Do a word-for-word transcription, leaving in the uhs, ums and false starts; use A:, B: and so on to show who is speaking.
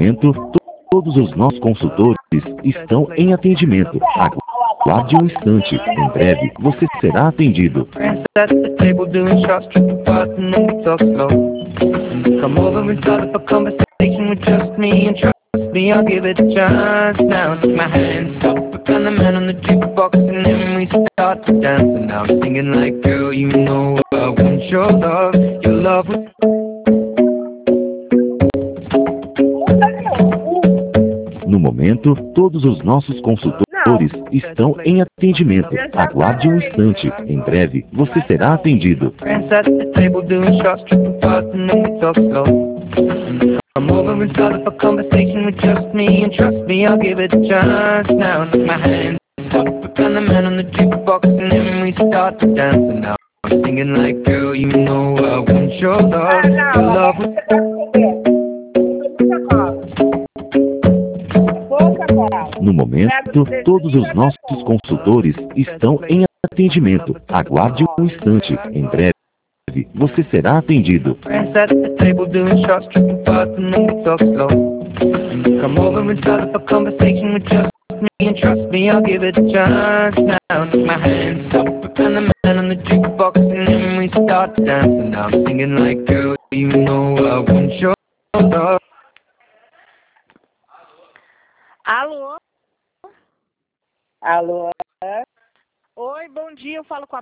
A: momento, to- todos os nossos consultores estão em atendimento. Aguarde um instante. Em breve, você será atendido.
B: Friends at the table doing shots, tripping fast, and then we talk slow. Come over and start up a conversation with just me, and trust me, I'll give it a chance. Now take my hand, stop, and the man on the jukebox, and then we start to dance. And now I'm singing like, girl, you know I want your love, your love was.
A: No momento, todos os nossos consultores estão em atendimento. Aguarde um instante. Em breve, você será atendido.
B: Friends at the table doing shots, tripping fast, and then we talk slow. Come over and start up a conversation with just me, and trust me, I'll give it a chance. Now take my hand, stop, and the man on the jukebox, and then we start to dance. And now I'm singing like, girl, you know I want your love, your love was.
A: No momento, todos os nossos consultores estão em atendimento. Aguarde um instante. Em breve, você será atendido.
B: Friends at the table doing shots, tripping fast, and then we talk slow. Come over and start up a conversation with just me, and trust me, I'll give it a chance. Now take my hand, stop, and the man on the jukebox, and then we start to dance. And now I'm singing like, girl, you know I want your love.
C: Alô?
D: Alô?
C: Oi, bom dia, eu falo com a